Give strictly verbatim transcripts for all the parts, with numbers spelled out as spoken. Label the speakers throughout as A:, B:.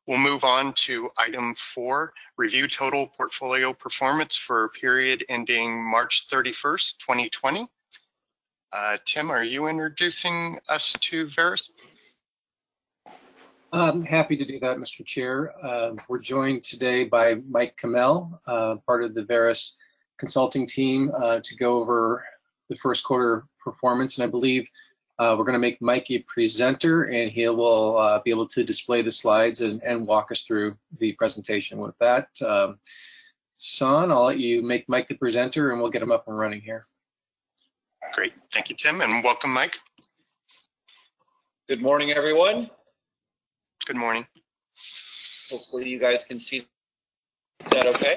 A: We'll move on to item four, review total portfolio performance for a period ending March thirty-first, twenty twenty. Uh, Tim, are you introducing us to Verus?
B: I'm happy to do that, Mister Chair. Uh, we're joined today by Mike Kamel, uh, part of the Verus consulting team, uh, to go over the first quarter performance. And I believe uh, we're going to make Mike a presenter, and he will uh, be able to display the slides and, and walk us through the presentation. With that, um, Son, I'll let you make Mike the presenter, and we'll get him up and running here.
A: Great. Thank you, Tim, and welcome, Mike.
C: Good morning, everyone.
A: Good morning.
C: Hopefully you guys can see that okay.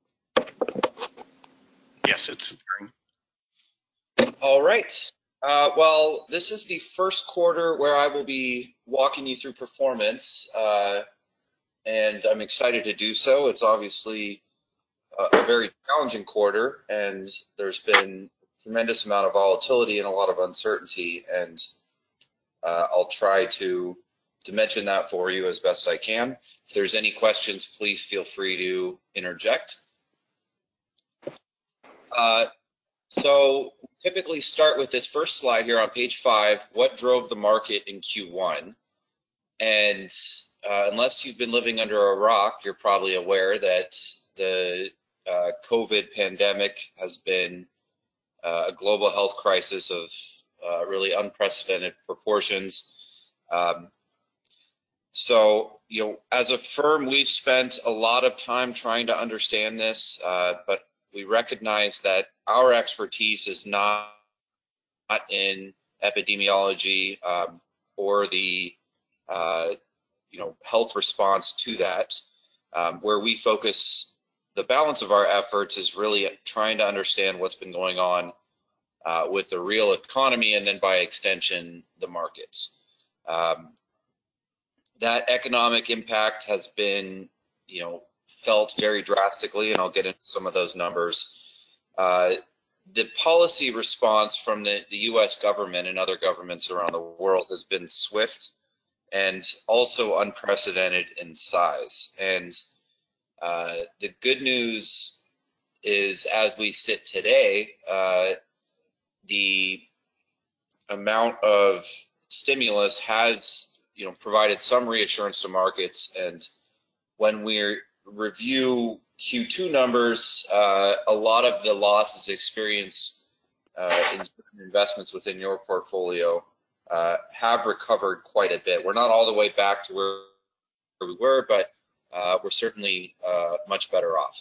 A: Yes, it's appearing.
C: All right. Uh, well, this is the first quarter where I will be walking you through performance, uh, and I'm excited to do so. It's obviously a, a very challenging quarter, and there's been a tremendous amount of volatility and a lot of uncertainty, and uh, I'll try to to mention that for you as best I can. If there's any questions, please feel free to interject. Uh, so typically start with this first slide here on page five, what drove the market in Q one? And uh, unless you've been living under a rock, you're probably aware that the uh, COVID pandemic has been uh, a global health crisis of uh, really unprecedented proportions. Um, So, you know, as a firm, we've spent a lot of time trying to understand this, uh, but we recognize that our expertise is not, not in epidemiology um, or the, uh, you know, health response to that. Um, where we focus the balance of our efforts is really trying to understand what's been going on uh, with the real economy and then by extension, the markets. Um, That economic impact has been, you know, felt very drastically, and I'll get into some of those numbers. Uh, the policy response from the, the U S government and other governments around the world has been swift and also unprecedented in size. And uh, the good news is, as we sit today, uh, the amount of stimulus has you know, provided some reassurance to markets. And when we review Q two numbers, uh, a lot of the losses experienced uh, in certain investments within your portfolio uh, have recovered quite a bit. We're not all the way back to where we were, but uh, we're certainly uh, much better off.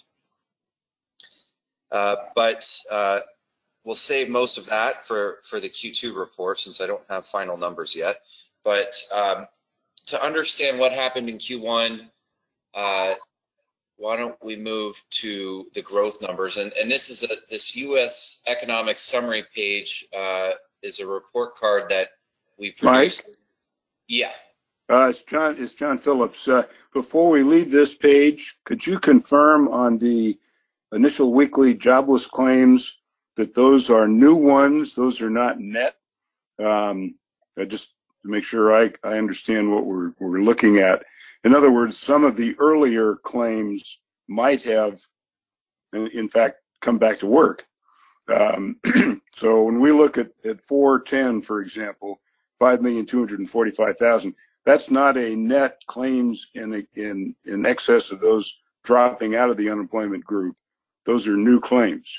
C: Uh, but uh, we'll save most of that for, for the Q two report, since I don't have final numbers yet. But um, to understand what happened in Q one, uh, why don't we move to the growth numbers? And, and this is a, this U S economic summary page uh, is a report card that we produced.
D: Mike?
C: Yeah.
D: Uh, it's John. It's John Phillips. Uh, before we leave this page, could you confirm on the initial weekly jobless claims that those are new ones? Those are not net. Um, I just to make sure I, I understand what we're, we're looking at. In other words, some of the earlier claims might have, in, in fact, come back to work. Um, so when we look at, at four ten, for example, five million two hundred forty-five thousand, that's not a net claims in, in, in excess of those dropping out of the unemployment group. Those are new claims.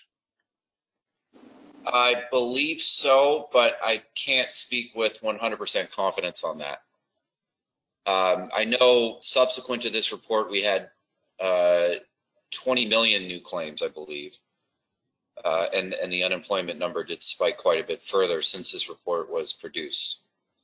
C: I believe so, but I can't speak with one hundred percent confidence on that. Um, I know subsequent to this report, we had uh, twenty million new claims, I believe. Uh, and, and the unemployment number did spike quite a bit further since this report was produced.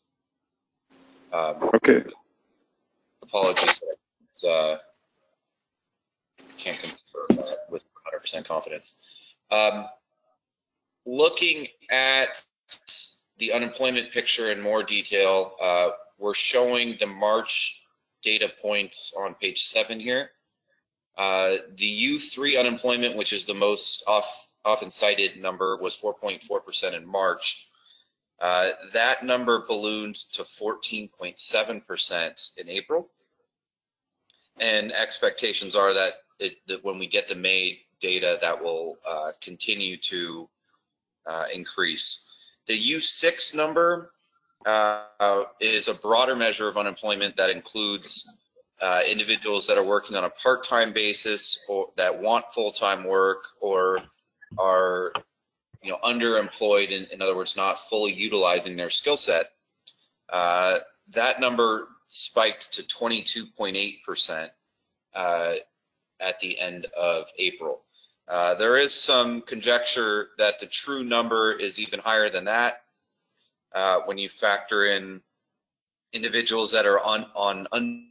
C: Um,
D: okay.
C: Apologies, I uh, can't confirm that with one hundred percent confidence. Um, looking at the unemployment picture in more detail, uh, we're showing the March data points on page seven here. Uh, the U three unemployment, which is the most off, often cited number, was four point four percent in March. Uh, that number ballooned to fourteen point seven percent in April. and expectations are that, it, that when we get the May data, that will uh, continue to uh, increase. The U six number uh, is a broader measure of unemployment that includes uh, individuals that are working on a part-time basis or that want full-time work or are, you know, underemployed, in, in other words, not fully utilizing their skill set. Uh, that number spiked to twenty-two point eight percent uh, at the end of April. Uh, there is some conjecture that the true number is even higher than that uh, when you factor in individuals that are on, on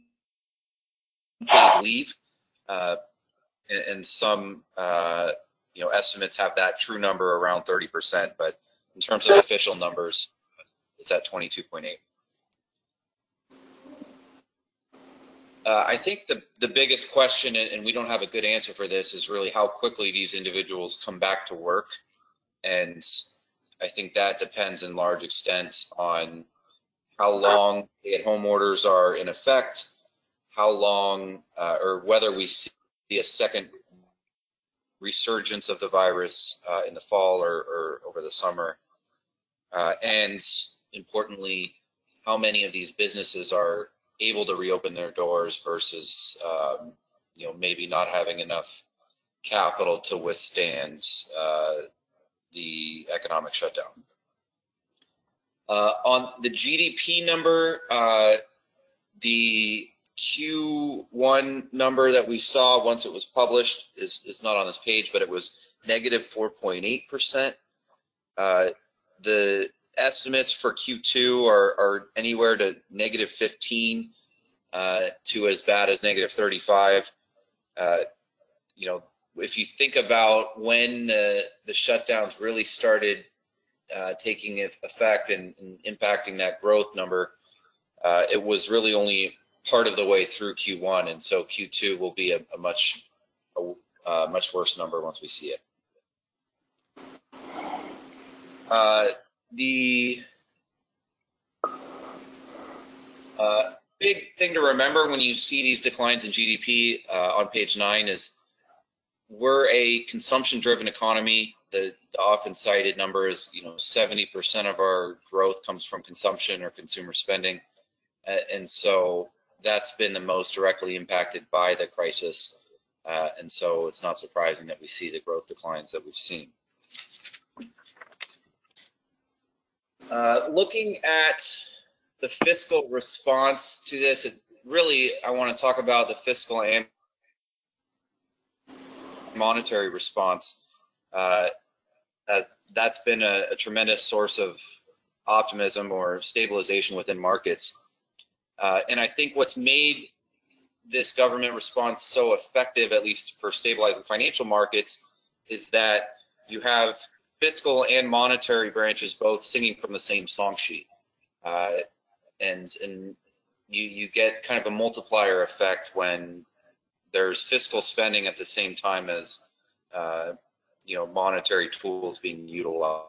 C: unpaid leave, uh, and, and some uh, you know, estimates have that true number around thirty percent, but in terms of official numbers, it's at twenty-two point eight. Uh, I think the, the biggest question, and we don't have a good answer for this, is really how quickly these individuals come back to work. And I think that depends in large extent on how long stay-at-home orders are in effect, how long, uh, or whether we see a second resurgence of the virus uh, in the fall or, or over the summer. Uh, and importantly, how many of these businesses are able to reopen their doors versus, um, you know, maybe not having enough capital to withstand uh, the economic shutdown. Uh, on the G D P number, uh, the Q one number that we saw once it was published is, is not on this page, but it was negative four point eight percent. Uh, the estimates for Q two are, are anywhere to negative fifteen uh, to as bad as negative thirty-five. Uh, you know, if you think about when the, the shutdowns really started uh, taking effect and, and impacting that growth number, uh, it was really only part of the way through Q one, and so Q two will be a, a much a, a much worse number once we see it. Uh, the uh, big thing to remember when you see these declines in G D P uh, on page nine is we're a consumption-driven economy. The, the often cited number is, you know, seventy percent of our growth comes from consumption or consumer spending, uh, and so that's been the most directly impacted by the crisis, uh, and so it's not surprising that we see the growth declines that we've seen. Uh, looking at the fiscal response to this, it really, I want to talk about the fiscal and monetary response, uh, as that's been a, a tremendous source of optimism or stabilization within markets. Uh, and I think what's made this government response so effective, at least for stabilizing financial markets, is that you have fiscal and monetary branches both singing from the same song sheet. Uh, and and you, you get kind of a multiplier effect when there's fiscal spending at the same time as uh, you know, monetary tools being utilized.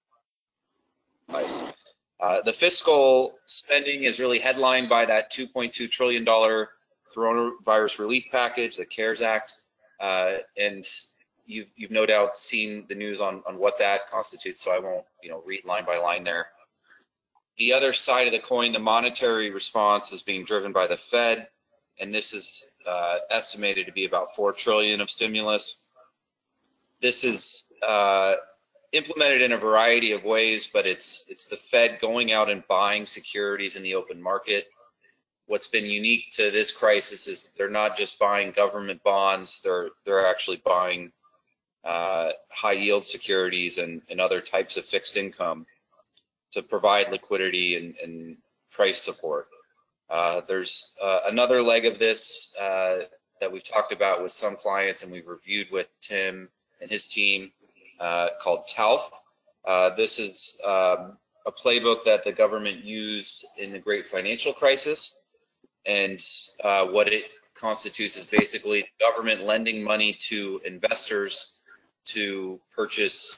C: Uh, the fiscal spending is really headlined by that two point two trillion dollars coronavirus relief package, the CARES Act, uh, and you've, you've no doubt seen the news on, on what that constitutes, so I won't, you know, read line by line there. The other side of the coin, the monetary response, is being driven by the Fed, and this is uh, estimated to be about four trillion dollars of stimulus. This is uh, implemented in a variety of ways, but it's it's the Fed going out and buying securities in the open market. What's been unique to this crisis is they're not just buying government bonds; they're they're actually buying uh, high yield securities and, and other types of fixed income to provide liquidity and, and price support. Uh, there's uh, another leg of this uh, that we've talked about with some clients and we've reviewed with Tim and his team, uh, called T A L F. Uh, this is um, a playbook that the government used in the great financial crisis, and uh, what it constitutes is basically government lending money to investors to purchase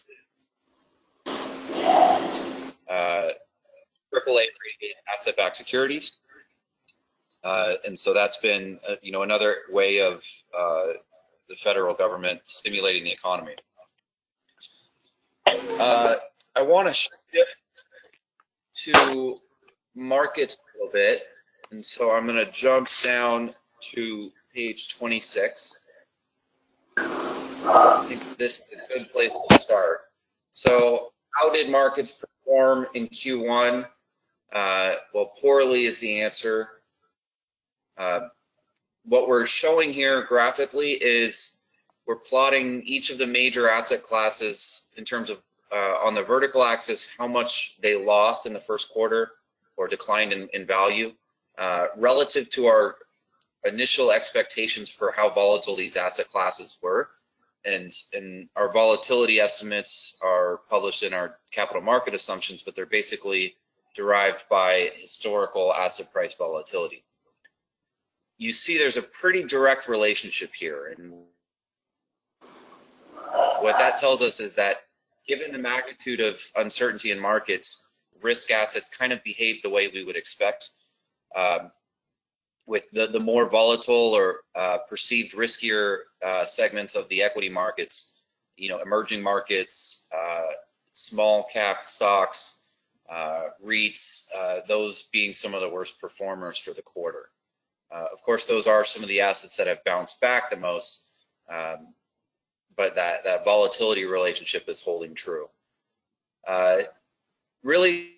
C: uh, triple A rated asset-backed securities. Uh, and so that's been, uh, you know, another way of uh, the federal government stimulating the economy. Uh, I want to shift to markets a little bit, and so I'm going to jump down to page twenty-six. I think this is a good place to start. So how did markets perform in Q one? Uh, well, poorly is the answer. Uh, what we're showing here graphically is we're plotting each of the major asset classes in terms of, uh, on the vertical axis, how much they lost in the first quarter or declined in, in value uh, relative to our initial expectations for how volatile these asset classes were. And, and our volatility estimates are published in our capital market assumptions, but they're basically derived by historical asset price volatility. You see there's a pretty direct relationship here. And what that tells us is that given the magnitude of uncertainty in markets, risk assets kind of behave the way we would expect. Um, with the, the more volatile or uh, perceived riskier uh, segments of the equity markets, you know, emerging markets, uh, small cap stocks, uh, REITs, uh, those being some of the worst performers for the quarter. Uh, of course, those are some of the assets that have bounced back the most, um, but that, that volatility relationship is holding true. Uh, really,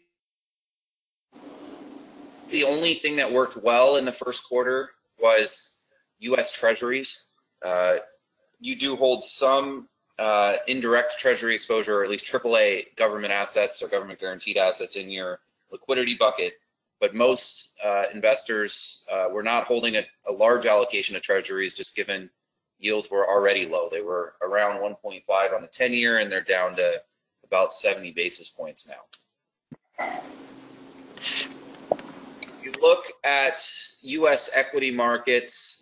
C: the only thing that worked well in the first quarter was U S Treasuries. Uh, you do hold some uh, indirect Treasury exposure, or at least triple A government assets or government guaranteed assets in your liquidity bucket, but most uh, investors uh, were not holding a, a large allocation of Treasuries, just given yields were already low. They were around one point five on the ten year, and they're down to about seventy basis points now. If you look at U S equity markets,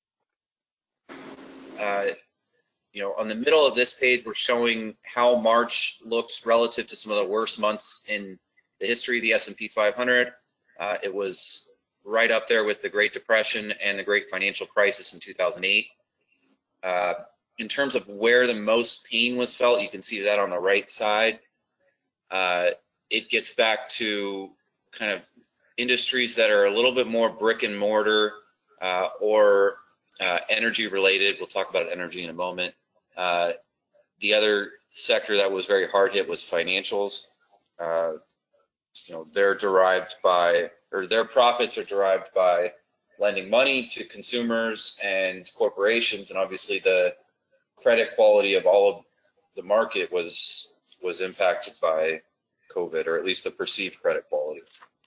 C: uh, you know, on the middle of this page, we're showing how March looks relative to some of the worst months in the history of the S and P five hundred. Uh, it was right up there with the Great Depression and the Great Financial Crisis in two thousand eight. Uh, in terms of where the most pain was felt, you can see that on the right side. Uh, it gets back to kind of industries that are a little bit more brick and mortar uh, or uh, energy related. We'll talk about energy in a moment. Uh, the other sector that was very hard hit was financials. Uh, you know, they're derived by, or their profits are derived by lending money to consumers and corporations, and obviously the credit quality of all of the market was was impacted by COVID, or at least the perceived credit quality.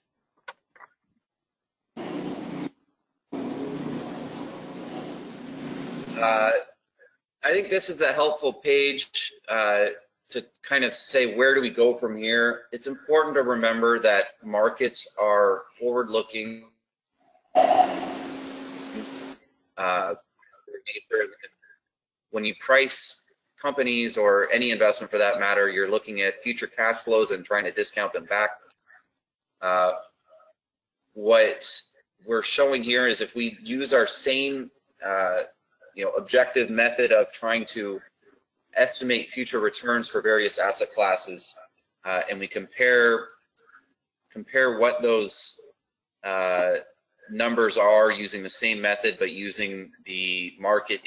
C: Uh, I think this is a helpful page uh, to kind of say, where do we go from here? It's important to remember that markets are forward-looking. Uh, when you price companies, or any investment for that matter, you're looking at future cash flows and trying to discount them back. Uh, what we're showing here is if we use our same uh, you know, objective method of trying to estimate future returns for various asset classes, uh, and we compare compare what those uh, numbers are using the same method, but using the market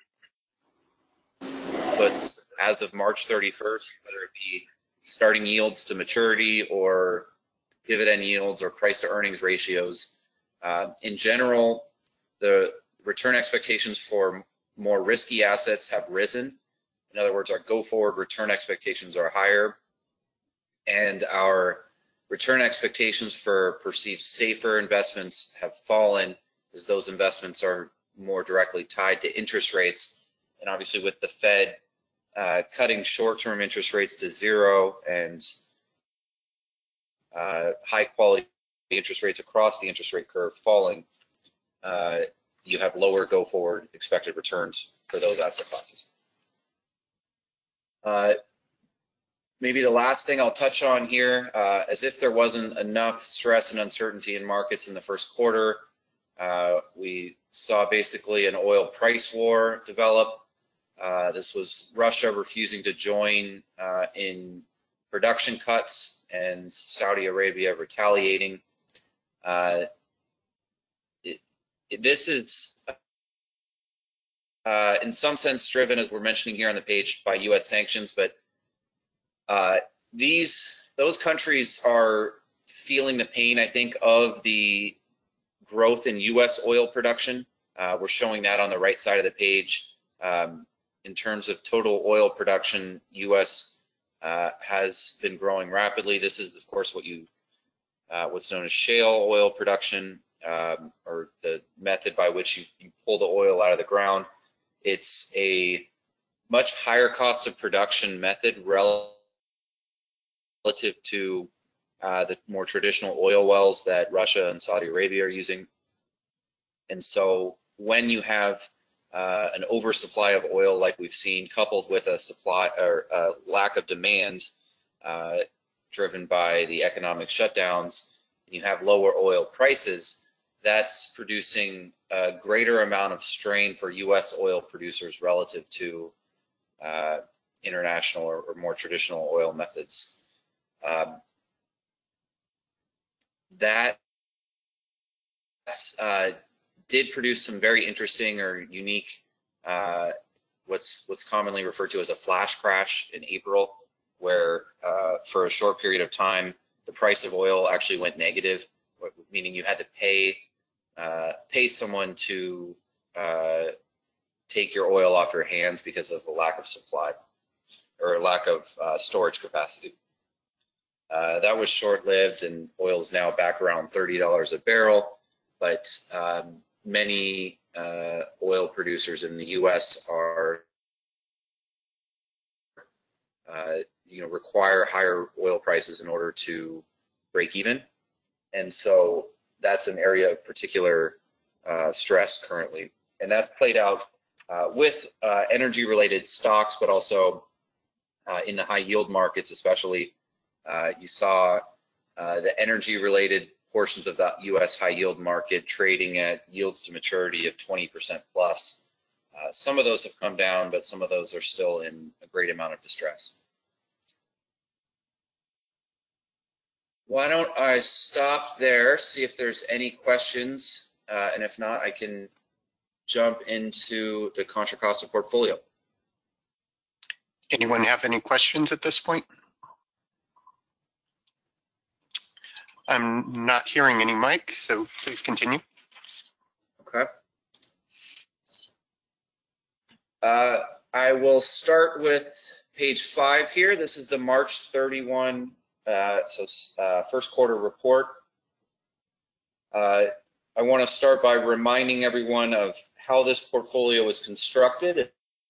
C: inputs as of March thirty-first, whether it be starting yields to maturity or dividend yields or price to earnings ratios. Uh, in general, the return expectations for more risky assets have risen. In other words, our go-forward return expectations are higher, and our return expectations for perceived safer investments have fallen, as those investments are more directly tied to interest rates. And obviously with the Fed uh, cutting short-term interest rates to zero and uh, high-quality interest rates across the interest rate curve falling, uh, you have lower go-forward expected returns for those asset classes. Uh, maybe the last thing I'll touch on here, uh, as if there wasn't enough stress and uncertainty in markets in the first quarter, Uh, we saw basically an oil price war develop. Uh, this was Russia refusing to join uh, in production cuts and Saudi Arabia retaliating. Uh, it, it, this is, uh, in some sense, driven, as we're mentioning here on the page, by U S sanctions, but uh, these those countries are feeling the pain, I think, of the growth in U S oil production. Uh, we're showing that on the right side of the page. Um, in terms of total oil production, U S uh, has been growing rapidly. This is, of course, what you uh, what's known as shale oil production, um, or the method by which you, you pull the oil out of the ground. It's a much higher cost of production method relative to uh, the more traditional oil wells that Russia and Saudi Arabia are using. And so when you have uh, an oversupply of oil like we've seen, coupled with a supply or a lack of demand uh, driven by the economic shutdowns, and you have lower oil prices, that's producing a greater amount of strain for U S oil producers relative to uh, international or, or more traditional oil methods. Um, that uh, did produce some very interesting or unique, uh, what's what's commonly referred to as a flash crash in April, where uh, for a short period of time, the price of oil actually went negative, meaning you had to pay uh, pay someone to uh, take your oil off your hands because of the lack of supply or lack of uh, storage capacity. Uh, that was short-lived, and oil is now back around thirty dollars a barrel. But um, many uh, oil producers in the U S are, uh, you know, require higher oil prices in order to break even, and so that's an area of particular uh, stress currently, and that's played out uh, with uh, energy-related stocks, but also uh, in the high-yield markets, especially. Uh, you saw uh, the energy-related portions of the U S high yield market trading at yields to maturity of twenty percent plus. Uh, some of those have come down, but some of those are still in a great amount of distress. Why don't I stop there, see if there's any questions, uh, and if not, I can jump into the Contra Costa portfolio.
A: Anyone have any questions at this point? I'm not hearing any mic, so please continue.
C: Okay. Uh, I will start with page five here. This is the March thirty-first, uh, so uh, first quarter report. Uh, I want to start by reminding everyone of how this portfolio is constructed.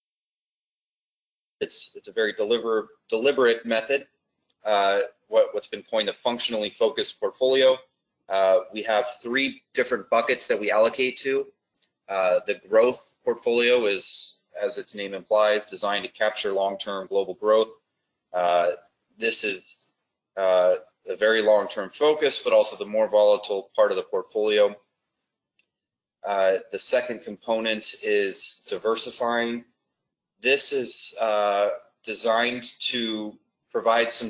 C: It's it's a very deliver, deliberate method. Uh, what, what's been coined a functionally focused portfolio. Uh, we have three different buckets that we allocate to. Uh, the growth portfolio is, as its name implies, designed to capture long-term global growth. Uh, this is uh, a very long-term focus, but also the more volatile part of the portfolio. Uh, the second component is diversifying. This is uh, designed to provide some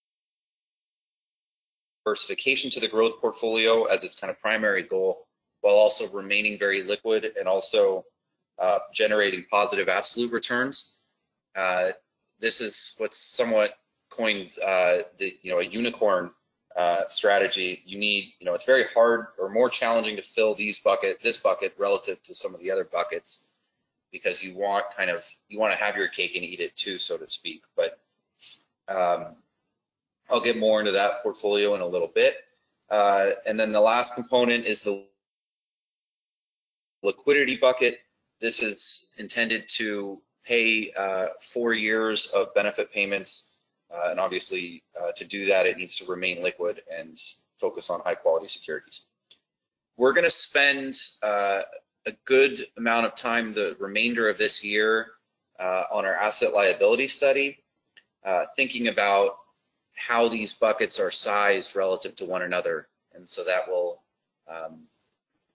C: diversification to the growth portfolio as its kind of primary goal, while also remaining very liquid and also uh, generating positive absolute returns. Uh, this is what's somewhat coined uh, the you know a unicorn uh, strategy. You need you know it's very hard or more challenging to fill these bucket this bucket relative to some of the other buckets, because you want kind of you want to have your cake and eat it too, so to speak. But um, I'll get more into that portfolio in a little bit. Uh, and then the last component is the liquidity bucket. This is intended to pay uh, four years of benefit payments, uh, and obviously uh, to do that it needs to remain liquid and focus on high quality securities. We're going to spend uh, a good amount of time the remainder of this year uh, on our asset liability study, uh, thinking about how these buckets are sized relative to one another, and so that will um,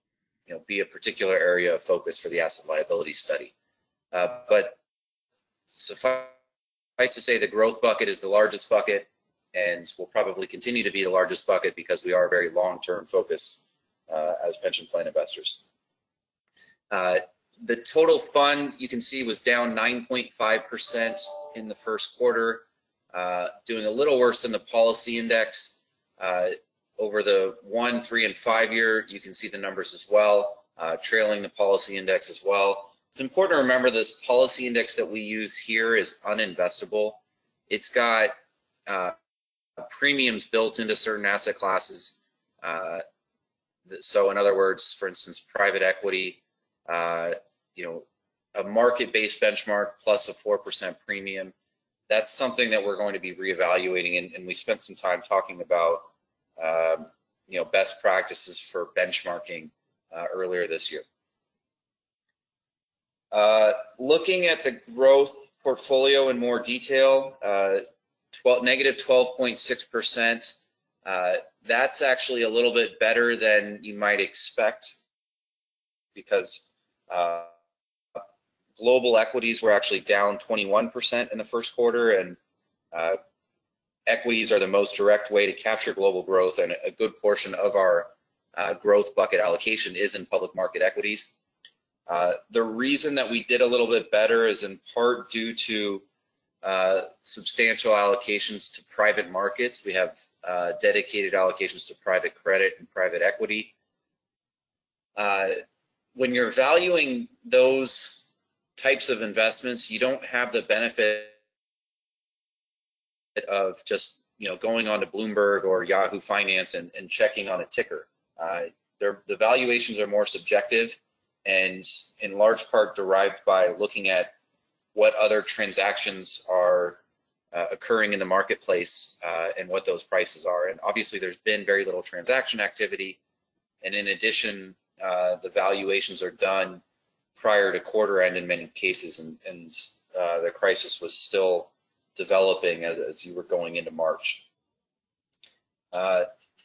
C: you know, be a particular area of focus for the asset liability study. Uh, but suffice to say, the growth bucket is the largest bucket and will probably continue to be the largest bucket because we are very long-term focused uh, as pension plan investors. Uh, the total fund, you can see, was down nine point five percent in the first quarter, uh, doing a little worse than the policy index. Uh, over the one, three, and five year, you can see the numbers as well, uh, trailing the policy index as well. It's important to remember this policy index that we use here is uninvestable. It's got uh, premiums built into certain asset classes. Uh, so in other words, for instance, private equity, uh, you know, a market-based benchmark plus a four percent premium. That's something that we're going to be reevaluating, and, and we spent some time talking about, um, you know, best practices for benchmarking uh, earlier this year. Uh, looking at the growth portfolio in more detail, uh, twelve, negative twelve point six percent. Uh, that's actually a little bit better than you might expect because uh, global equities were actually down twenty-one percent in the first quarter, and uh, equities are the most direct way to capture global growth, and a good portion of our uh, growth bucket allocation is in public market equities. Uh, the reason that we did a little bit better is in part due to uh, substantial allocations to private markets. We have uh, dedicated allocations to private credit and private equity. Uh, when you're valuing those types of investments, you don't have the benefit of just, you know, going on to Bloomberg or Yahoo Finance and, and checking on a ticker. Uh, the valuations are more subjective and in large part derived by looking at what other transactions are uh, occurring in the marketplace uh, and what those prices are. And obviously there's been very little transaction activity. And in addition, uh, the valuations are done prior to quarter end in many cases, and, and uh, the crisis was still developing as, as you were going into March. Uh,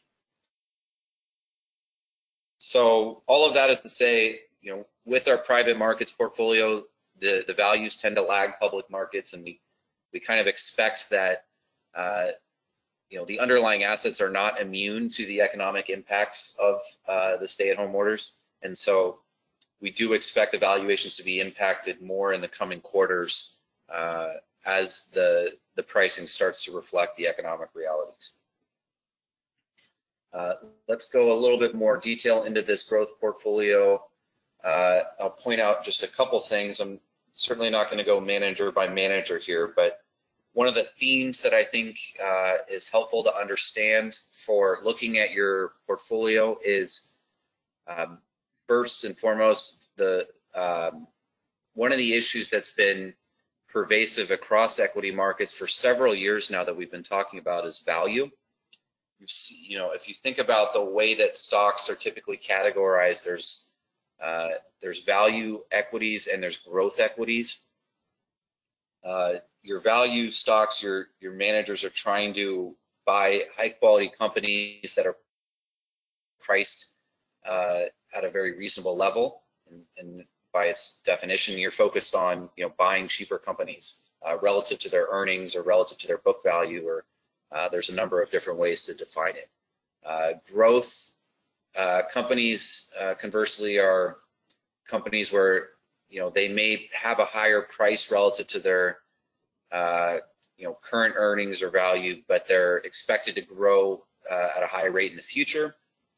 C: so all of that is to say, you know, with our private markets portfolio, the, the values tend to lag public markets, and we, we kind of expect that, uh, you know, the underlying assets are not immune to the economic impacts of uh, the stay-at-home orders. And so we do expect the valuations to be impacted more in the coming quarters uh, as the, the pricing starts to reflect the economic realities. Uh, let's go a little bit more detail into this growth portfolio. Uh, I'll point out just a couple things. I'm certainly not going to go manager by manager here, but one of the themes that I think uh, is helpful to understand for looking at your portfolio is um, first and foremost, the um, one of the issues that's been pervasive across equity markets for several years now that we've been talking about is value. You see, you know, if you think about the way that stocks are typically categorized, there's uh, there's value equities and there's growth equities. Uh, your value stocks, your your managers are trying to buy high quality companies that are priced uh, at a very reasonable level, and, and by its definition, you're focused on, you know, buying cheaper companies uh, relative to their earnings or relative to their book value, or uh, there's a number of different ways to define it. Uh, growth uh, companies, uh, conversely, are companies where, you know, they may have a higher price relative to their uh, you know, current earnings or value, but they're expected to grow uh, at a high rate in the future.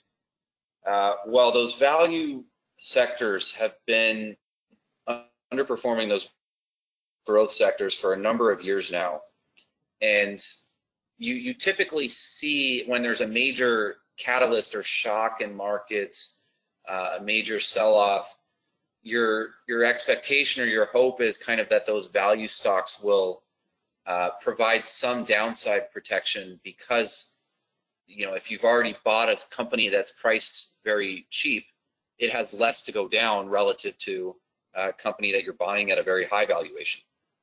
C: Uh, while those value sectors have been underperforming those growth sectors for a number of years now, and you, you typically see when there's a major catalyst or shock in markets, uh, a major sell-off, your your expectation or your hope is kind of that those value stocks will uh, provide some downside protection, because, you know, if you've already bought a company that's priced very cheap, it has less to go down relative to a company that you're buying at a very high valuation.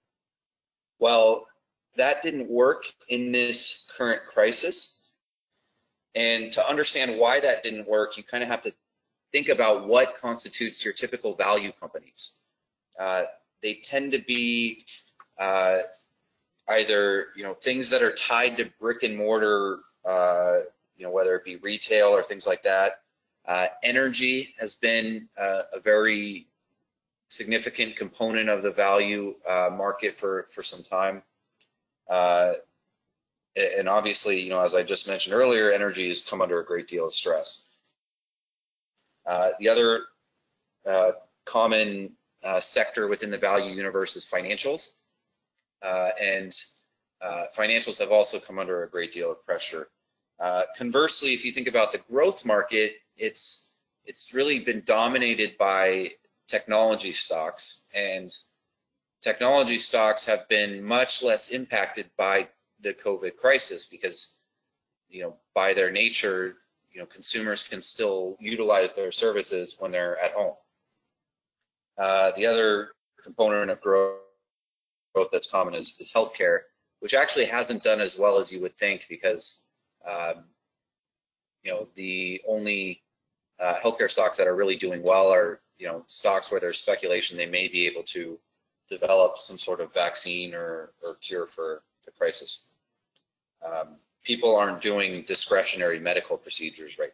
C: Well, that didn't work in this current crisis. And to understand why that didn't work, you kind of have to think about what constitutes your typical value companies. Uh, they tend to be uh, either you know things that are tied to brick and mortar, uh, you know whether it be retail or things like that. Uh, energy has been uh, a very significant component of the value uh, market for for some time. Uh, and obviously, you know, as I just mentioned earlier, energy has come under a great deal of stress. Uh, the other uh, common uh, sector within the value universe is financials, uh, and uh, financials have also come under a great deal of pressure. Uh, conversely, if you think about the growth market, it's it's really been dominated by technology stocks, and technology stocks have been much less impacted by the COVID crisis because, you know, by their nature, you know, consumers can still utilize their services when they're at home. Uh, the other component of growth that's common is, is healthcare, which actually hasn't done as well as you would think because, um, you know, the only uh, healthcare stocks that are really doing well are, you know, stocks where there's speculation they may be able to develop some sort of vaccine or, or cure for the crisis. Um, people aren't doing discretionary medical procedures right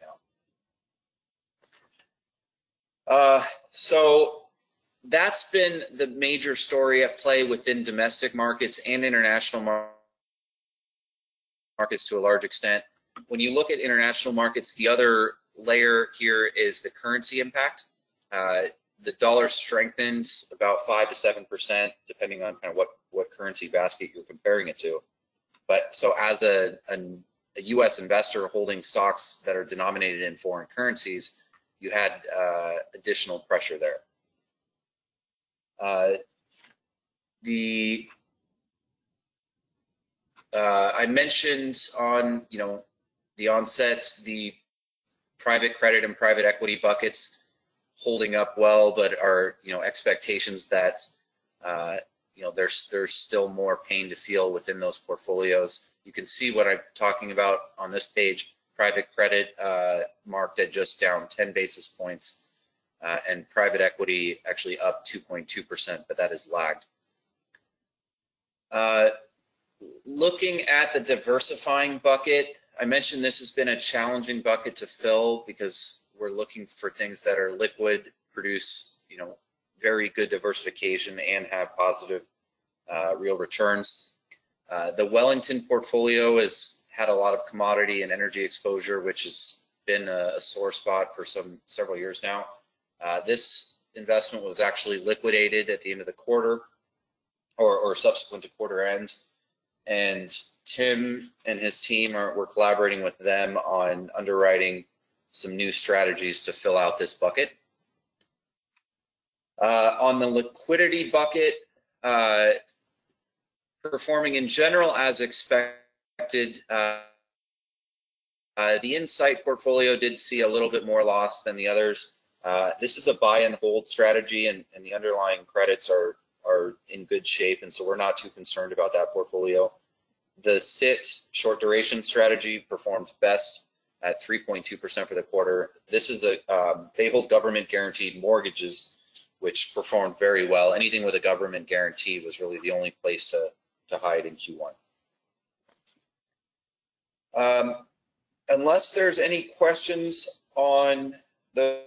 C: now. Uh, so that's been the major story at play within domestic markets and international mar markets to a large extent. When you look at international markets, the other layer here is the currency impact. Uh, the dollar strengthened about five to seven percent, depending on kind of what, what currency basket you're comparing it to. But so as a, a, a U S investor holding stocks that are denominated in foreign currencies, you had uh, additional pressure there. Uh, the uh, I mentioned on you know the onset the private credit and private equity buckets holding up well, but are you know expectations that uh, you know there's there's still more pain to feel within those portfolios. You can see what I'm talking about on this page. Private credit uh, marked at just down ten basis points, uh, and private equity actually up two point two percent, but that is lagged. Uh, looking at the diversifying bucket, I mentioned this has been a challenging bucket to fill because we're looking for things that are liquid, produce you know very good diversification, and have positive uh, real returns. Uh, the Wellington portfolio has had a lot of commodity and energy exposure, which has been a, a sore spot for some several years now. Uh, this investment was actually liquidated at the end of the quarter or, or subsequent to quarter end. And Tim and his team are we're collaborating with them on underwriting some new strategies to fill out this bucket. Uh, on the liquidity bucket, uh, performing in general as expected. Uh, uh, the Insight portfolio did see a little bit more loss than the others. Uh, this is a buy and hold strategy, and, and the underlying credits are are in good shape, and so we're not too concerned about that portfolio. The S I T short duration strategy performed best at three point two percent for the quarter. This is the um, they hold government guaranteed mortgages, which performed very well. Anything with a government guarantee was really the only place to to hide in Q one. Um, unless there's any questions on the,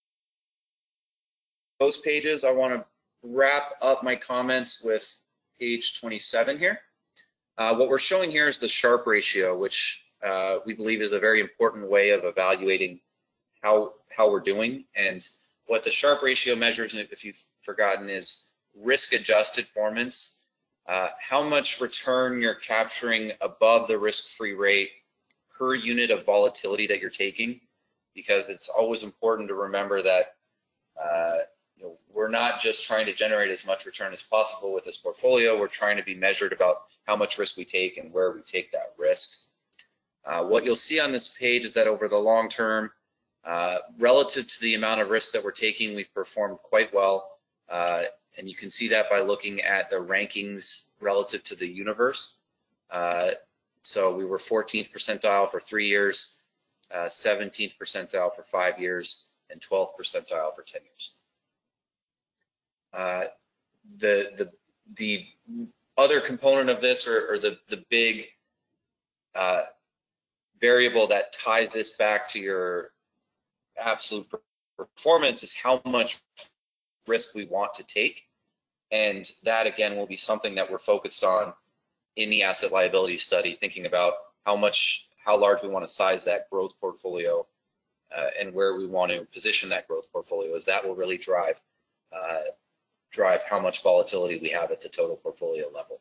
C: those pages, I want to wrap up my comments with page twenty-seven here. Uh, what we're showing here is the Sharpe ratio, which uh, we believe is a very important way of evaluating how how we're doing. And what the Sharpe ratio measures, if you've forgotten, is risk-adjusted performance. Uh, how much return you're capturing above the risk-free rate per unit of volatility that you're taking, because it's always important to remember that uh, you know, we're not just trying to generate as much return as possible with this portfolio. We're trying to be measured about how much risk we take and where we take that risk. Uh, what you'll see on this page is that over the long term, uh, relative to the amount of risk that we're taking, we've performed quite well. Uh, and you can see that by looking at the rankings relative to the universe. Uh, so we were fourteenth percentile for three years, uh, seventeenth percentile for five years, and twelfth percentile for ten years. Uh, the the the other component of this, or, or the the big uh, variable that ties this back to your absolute performance, is how much risk we want to take, and that again will be something that we're focused on in the asset liability study, thinking about how much, how large we want to size that growth portfolio, uh, and where we want to position that growth portfolio, as that will really drive uh, drive how much volatility we have at the total portfolio level.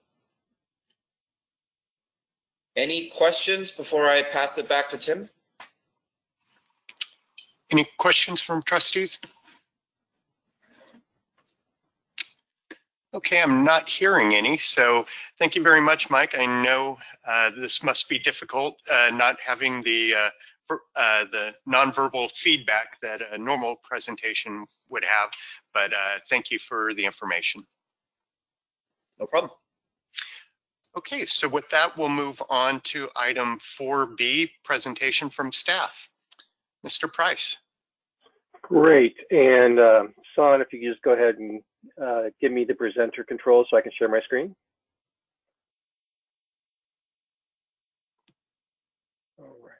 C: Any questions before I pass it back to Tim?
A: Any questions from trustees? Okay, I'm not hearing any, so thank you very much, Mike. I know uh, this must be difficult, uh, not having the uh, uh, the nonverbal feedback that a normal presentation would have, but uh, thank you for the information.
C: No problem.
A: Okay, so with that, we'll move on to item four B, presentation from staff. Mister Price.
E: Great, and uh, Son, if you could just go ahead and uh, give me the presenter control so I can share my screen. All right.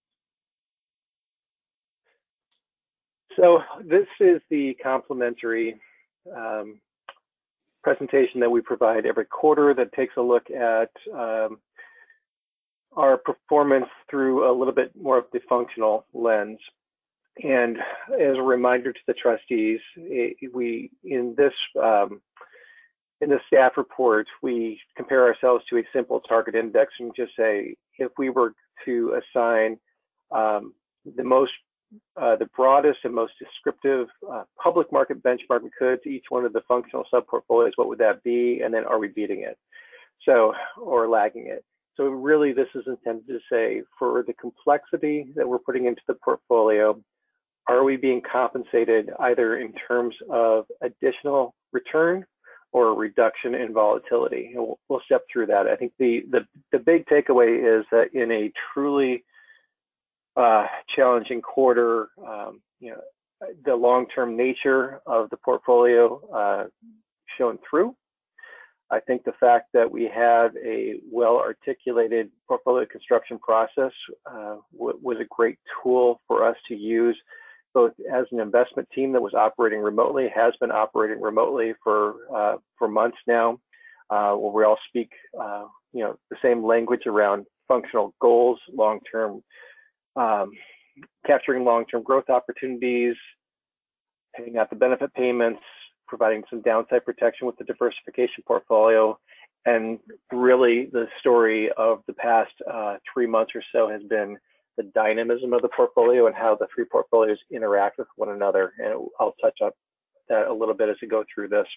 E: So this is the complimentary um, presentation that we provide every quarter that takes a look at um, our performance through a little bit more of the functional lens. And as a reminder to the trustees, we in this um, in the staff report, we compare ourselves to a simple target index and just say, if we were to assign um, the most, uh, the broadest and most descriptive uh, public market benchmark we could to each one of the functional sub-portfolios, what would that be? And then are we beating it? So, or lagging it? So really this is intended to say, for the complexity that we're putting into the portfolio, are we being compensated either in terms of additional return or a reduction in volatility? And we'll, we'll step through that. I think the, the, the big takeaway is that in a truly uh, challenging quarter, um, you know, the long-term nature of the portfolio uh, shown through. I think the fact that we have a well-articulated portfolio construction process uh, was a great tool for us to use, both as an investment team that was operating remotely, has been operating remotely for uh, for months now, uh, where we all speak, uh, you know, the same language around functional goals, long-term, um, capturing long-term growth opportunities, paying out the benefit payments, providing some downside protection with the diversification portfolio. And really the story of the past uh, three months or so has been the dynamism of the portfolio and how the three portfolios interact with one another. And I'll touch on that a little bit as we go through this.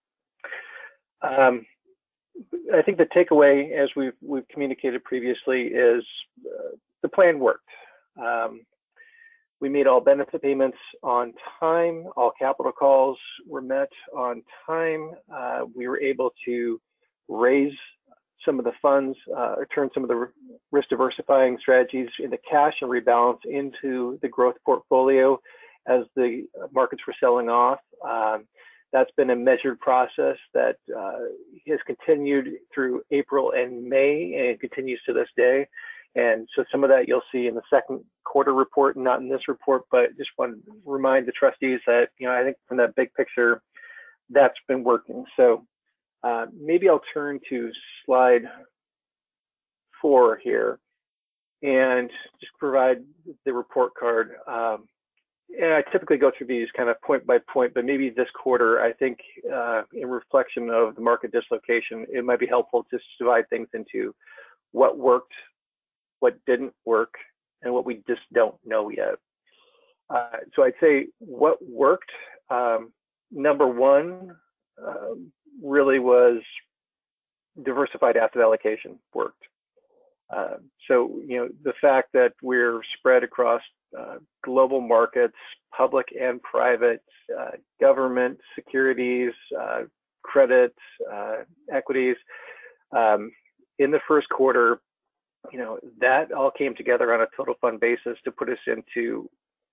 E: Um, I think the takeaway, as we've, we've communicated previously, is uh, the plan worked. Um, we made all benefit payments on time. All capital calls were met on time. Uh, we were able to raise some of the funds, uh, or turn some of the risk diversifying strategies into cash and rebalance into the growth portfolio as the markets were selling off. Um, that's been a measured process that uh, has continued through April and May, and continues to this day. And so some of that you'll see in the second quarter report, not in this report, but just want to remind the trustees that, you know, I think from that big picture, that's been working. So uh, maybe I'll turn to slide four here and just provide the report card. Um, and I typically go through these kind of point by point, but maybe this quarter, I think uh, in reflection of the market dislocation, it might be helpful to divide things into what worked, what didn't work, and what we just don't know yet. Uh, so I'd say what worked, um, number one, uh, really was diversified asset allocation worked. Uh, so, you know, the fact that we're spread across uh, global markets, public and private, uh, government, securities, uh, credit, uh, equities, um, in the first quarter, you know, that all came together on a total fund basis to put us into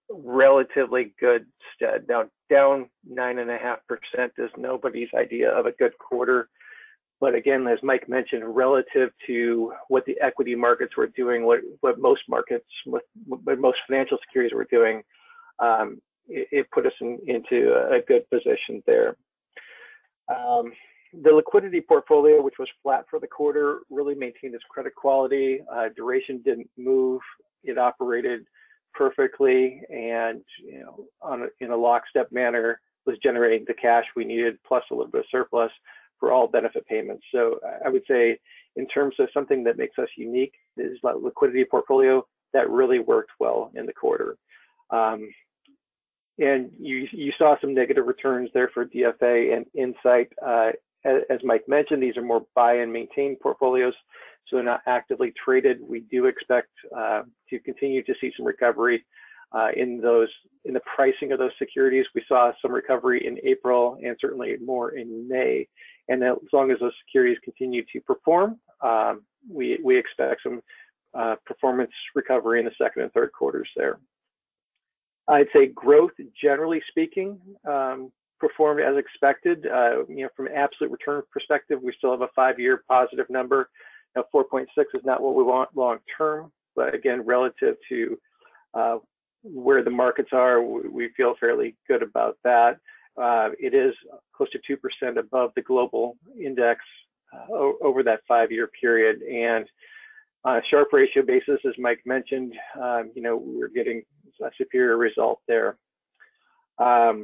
E: relatively good stead. Now, down nine and a half percent is nobody's idea of a good quarter. But again, as Mike mentioned, relative to what the equity markets were doing, what, what most markets, what, what most financial securities were doing, um, it, it put us in, into a good position there. Um, the liquidity portfolio, which was flat for the quarter, really maintained its credit quality. Uh, duration didn't move. It operated perfectly, and you know, on a, in a lockstep manner, was generating the cash we needed, plus a little bit of surplus for all benefit payments. So I would say, in terms of something that makes us unique, is that liquidity portfolio that really worked well in the quarter. Um, and you you saw some negative returns there for D F A and Insight. Uh, as Mike mentioned, these are more buy and maintain portfolios, so they're not actively traded. We do expect uh, to continue to see some recovery uh, in those in the pricing of those securities. We saw some recovery in April and certainly more in May. And as long as those securities continue to perform, um, we we expect some uh, performance recovery in the second and third quarters there. I'd say growth, generally speaking, um, performed as expected. Uh, you know, from an absolute return perspective, we still have a five-year positive number. Now, four point six is not what we want long term, but again, relative to uh, where the markets are, we feel fairly good about that. Uh, it is close to two percent above the global index uh, over that five-year period. And on a Sharpe ratio basis, as Mike mentioned, um, you know, we're getting a superior result there. Um,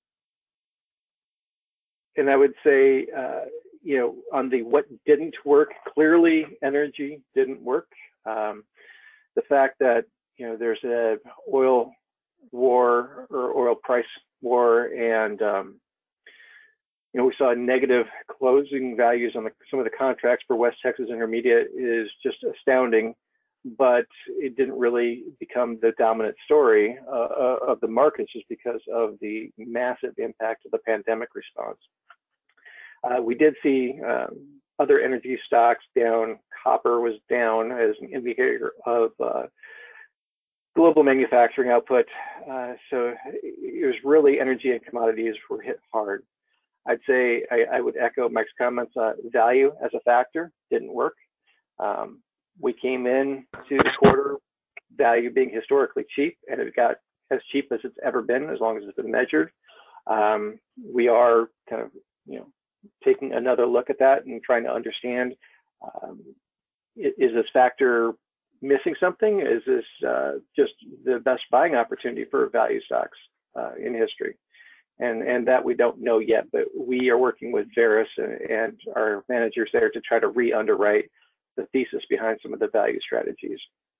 E: and I would say, uh, you know, on the what didn't work, clearly energy didn't work. Um, the fact that, you know, there's a oil war or oil price war, and um, you know, we saw negative closing values on the, some of the contracts for West Texas Intermediate is just astounding, but it didn't really become the dominant story uh, of the markets just because of the massive impact of the pandemic response. Uh, we did see um, other energy stocks down. Copper was down as an indicator of uh, global manufacturing output. Uh, so it was really energy and commodities were hit hard. I'd say I, I would echo Mike's comments. Uh, value as a factor didn't work. Um, we came in to the quarter, value being historically cheap, and it got as cheap as it's ever been, as long as it's been measured. Um, we are kind of, you know, taking another look at that and trying to understand, um, is this factor missing something? Is this uh, just the best buying opportunity for value stocks uh, in history? And, and that we don't know yet, but we are working with Verus and, and our managers there to try to re-underwrite the thesis behind some of the value strategies.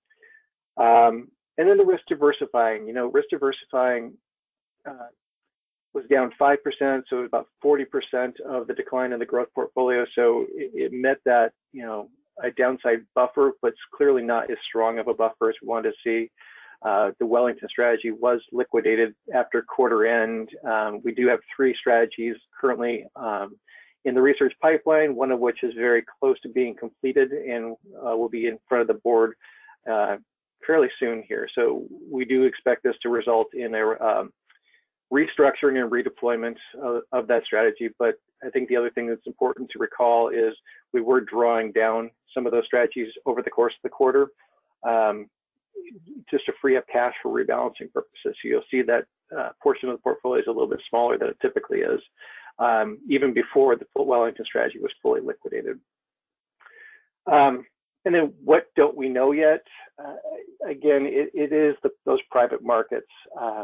E: Um, and then the risk diversifying, you know, risk diversifying uh, was down five percent, so about forty percent of the decline in the growth portfolio. So it, it met that, you know, a downside buffer, but it's clearly not as strong of a buffer as we wanted to see. Uh, the Wellington strategy was liquidated after quarter end. Um, we do have three strategies currently um, in the research pipeline, one of which is very close to being completed and uh, will be in front of the board uh, fairly soon here. So we do expect this to result in a um, restructuring and redeployment of, of that strategy. But I think the other thing that's important to recall is we were drawing down some of those strategies over the course of the quarter. Um, just to free up cash for rebalancing purposes. So you'll see that uh, portion of the portfolio is a little bit smaller than it typically is, um, even before the Wellington strategy was fully liquidated. Um, and then what don't we know yet? Uh, again, it, it is the, those private markets. Um,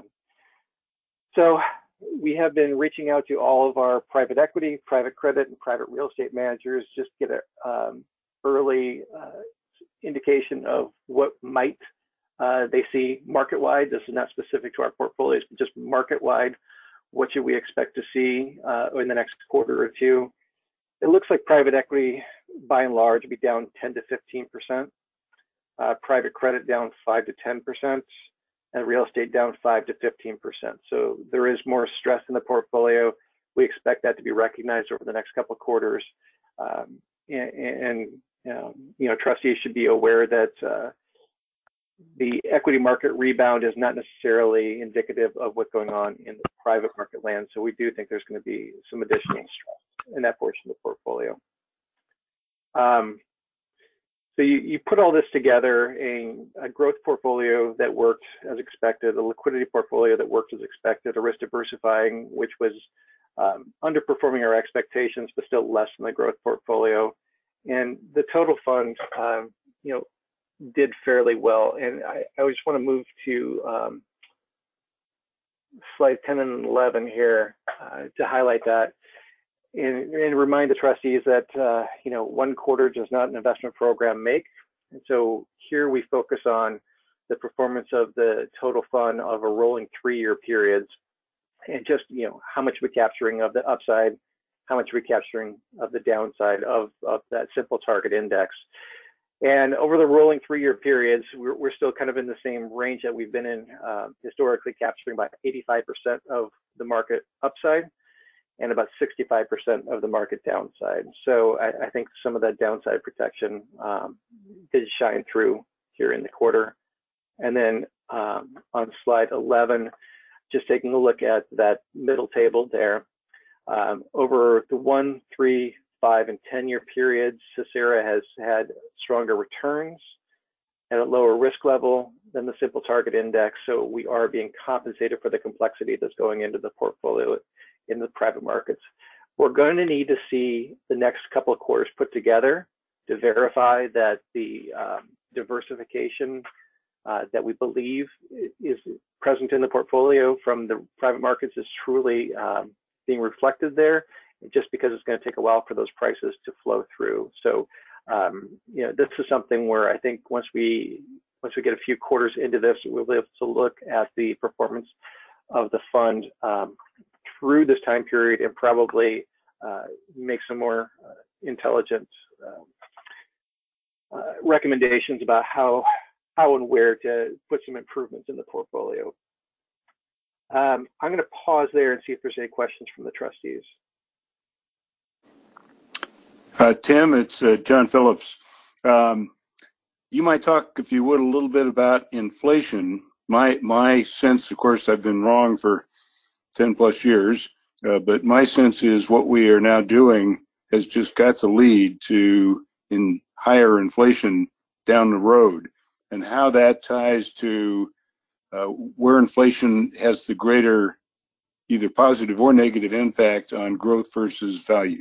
E: so we have been reaching out to all of our private equity, private credit, and private real estate managers just to get an um, early uh, indication of what might Uh, they see market-wide. This is not specific to our portfolios, but just market-wide. What should we expect to see uh, in the next quarter or two? It looks like private equity, by and large, will be down ten to fifteen percent. Uh, private credit down five to ten percent, and real estate down five to fifteen percent. So there is more stress in the portfolio. We expect that to be recognized over the next couple of quarters. Um, and, and um, you know, trustees should be aware that uh, the equity market rebound is not necessarily indicative of what's going on in the private market land. So we do think there's going to be some additional stress in that portion of the portfolio. Um, so you, you put all this together, a, a growth portfolio that worked as expected, a liquidity portfolio that worked as expected, a risk diversifying, which was um, underperforming our expectations, but still less than the growth portfolio. And the total fund, um, you know, did fairly well. And I, I just want to move to um, slide ten and eleven here uh, to highlight that. And, and remind the trustees that uh, you know, one quarter does not an investment program make. And so here we focus on the performance of the total fund of a rolling three-year periods, and just, you know, how much we're capturing of the upside, how much we're capturing of the downside of, of that simple target index. And over the rolling three-year periods, we're, we're still kind of in the same range that we've been in uh, historically, capturing about eighty-five percent of the market upside and about sixty-five percent of the market downside. So I, I think some of that downside protection um, did shine through here in the quarter. And then um, on slide eleven, just taking a look at that middle table there, um, over the one, three, five, and ten year periods, Cesera has had stronger returns at a lower risk level than the simple target index. So we are being compensated for the complexity that's going into the portfolio in the private markets. We're going to need to see the next couple of quarters put together to verify that the um, diversification uh, that we believe is present in the portfolio from the private markets is truly um, being reflected there, just because it's going to take a while for those prices to flow through. So, um, you know, this is something where I think once we once we get a few quarters into this, we'll be able to look at the performance of the fund um, through this time period and probably uh, make some more uh, intelligent uh, uh, recommendations about how how and where to put some improvements in the portfolio. Um, I'm going to pause there and see if there's any questions from the trustees.
D: Uh, Tim, it's uh, John Phillips. Um, you might talk, if you would, a little bit about inflation. My my sense, of course, I've been wrong for ten plus years, uh, but my sense is what we are now doing has just got to lead to in higher inflation down the road, and how that ties to uh, where inflation has the greater either positive or negative impact on growth versus value.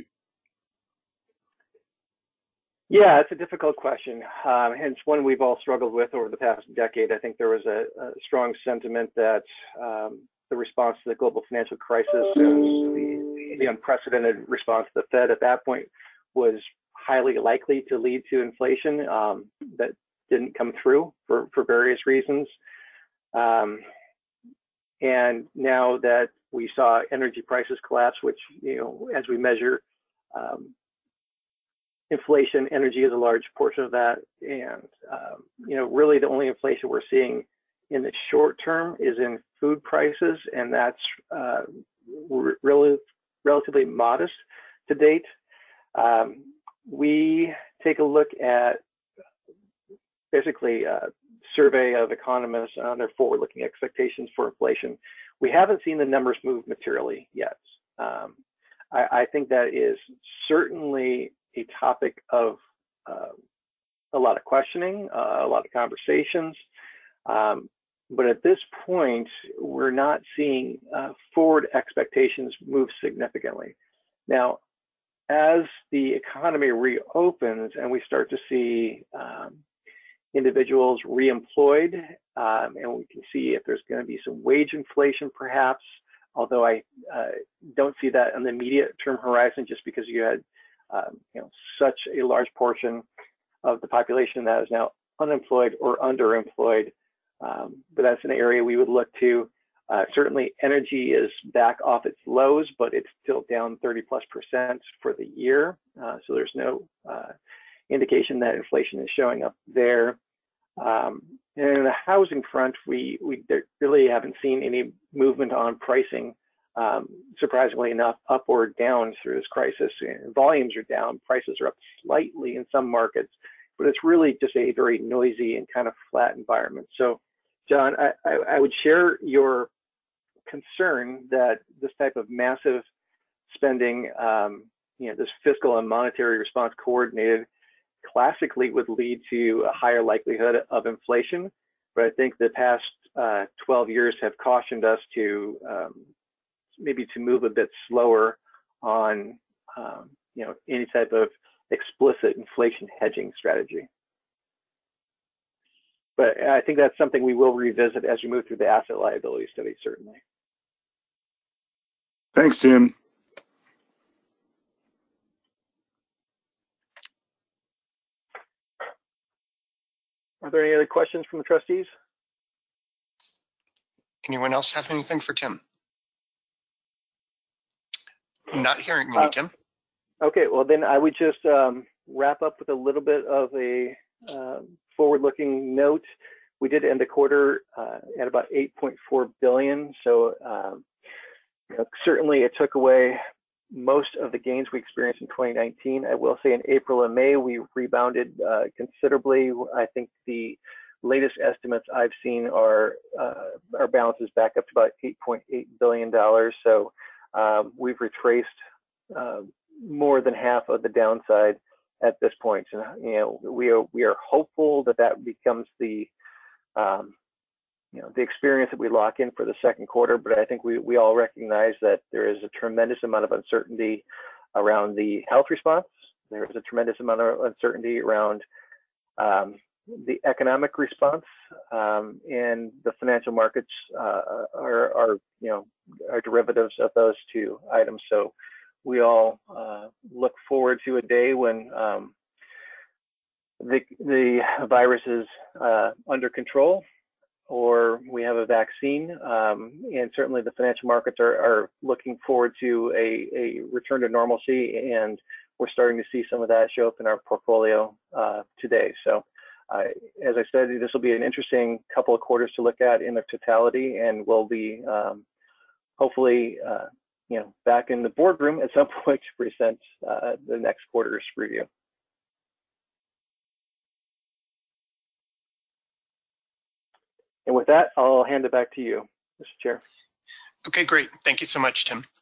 E: Yeah, it's a difficult question. Um, and it's one we've all struggled with over the past decade. I think there was a, a strong sentiment that um, the response to the global financial crisis and the, the unprecedented response of the Fed at that point was highly likely to lead to inflation. Um, that didn't come through for, for various reasons. Um, and now that we saw energy prices collapse, which, you know, as we measure um, inflation, energy is a large portion of that. And, um, you know, really the only inflation we're seeing in the short term is in food prices, and that's uh, really relatively modest to date. Um, we take a look at basically a survey of economists on their forward-looking expectations for inflation. We haven't seen the numbers move materially yet. Um, I, I think that is certainly a topic of uh, a lot of questioning, uh, a lot of conversations. Um, but at this point, we're not seeing uh, forward expectations move significantly. Now, as the economy reopens and we start to see um, individuals reemployed, um, and we can see if there's going to be some wage inflation perhaps, although I uh, don't see that on the immediate term horizon, just because you had um, you know, such a large portion of the population that is now unemployed or underemployed. Um, but that's an area we would look to. Uh, certainly energy is back off its lows, but it's still down thirty plus percent for the year. Uh, so there's no uh, indication that inflation is showing up there. Um, and in the housing front, we, we really haven't seen any movement on pricing, um, surprisingly enough, up or down through this crisis. Volumes are down, prices are up slightly in some markets. but it's really just a very noisy and kind of flat environment. So, John, I, I, I would share your concern that this type of massive spending, um, you know, this fiscal and monetary response coordinated, classically would lead to a higher likelihood of inflation. But I think the past uh, twelve years have cautioned us to um, maybe to move a bit slower on, um, you know, any type of explicit inflation hedging strategy. But I think that's something we will revisit as we move through the asset liability study, certainly.
D: Thanks, Tim.
E: Are there any other questions from the trustees?
A: Anyone else have anything for Tim? Not hearing any, uh, Tim.
E: Okay, well then I would just um, wrap up with a little bit of a uh, forward-looking note. We did end the quarter uh, at about eight point four billion. So um, you know, certainly it took away most of the gains we experienced in twenty nineteen. I will say in April and May, we rebounded uh, considerably. I think the latest estimates I've seen are uh, our balances back up to about eight point eight billion dollars. So um, we've retraced uh, more than half of the downside at this point. And you know, we are we are hopeful that that becomes the um, you know, the experience that we lock in for the second quarter, but I think we, we all recognize that there is a tremendous amount of uncertainty around the health response. There is a tremendous amount of uncertainty around um, the economic response, um, and the financial markets uh, are, are, you know, are derivatives of those two items. So we all uh, look forward to a day when um, the, the virus is uh, under control, or we have a vaccine, um, and certainly the financial markets are, are looking forward to a, a return to normalcy, and we're starting to see some of that show up in our portfolio uh, today. So uh, as I said, this will be an interesting couple of quarters to look at in their totality, and we'll be um, hopefully uh, you know, back in the boardroom at some point to present uh, the next quarter's review. And with that, I'll hand it back to you, Mister Chair.
A: Okay, great. Thank you so much, Tim.